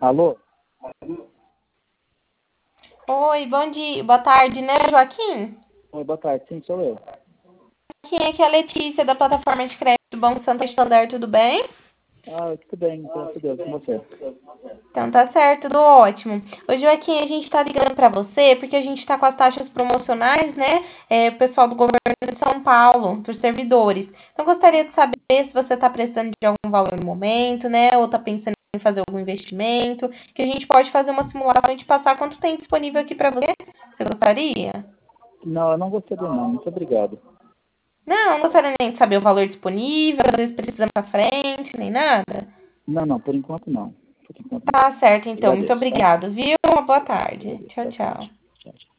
Alô? Oi, bom dia, boa tarde, né, Joaquim? Oi, boa tarde. Sim, sou eu. Joaquim, aqui é a Letícia, da plataforma de crédito do Banco Santander, tudo bem? Ah, tudo bem, graças a Deus, com você. Então tá certo, tudo ótimo. Ô Joaquim, a gente tá ligando pra você porque a gente tá com as taxas promocionais, né? O pessoal do governo de São Paulo, dos servidores. Então gostaria de saber se você tá precisando de algum valor no momento, né? Ou tá pensando em fazer algum investimento, que a gente pode fazer uma simulação e te passar quanto tem disponível aqui pra você. Você gostaria? Não, eu não gostaria não, muito obrigado. Não gostaria nem de saber o valor disponível, às vezes precisa pra frente, nem nada. Não, não, por enquanto não. Por enquanto não. Tá certo, então. Muito Agradeço, tá? obrigado, viu? Uma boa tarde. Agradeço, Tchau, boa tchau. tarde. Tchau, tchau.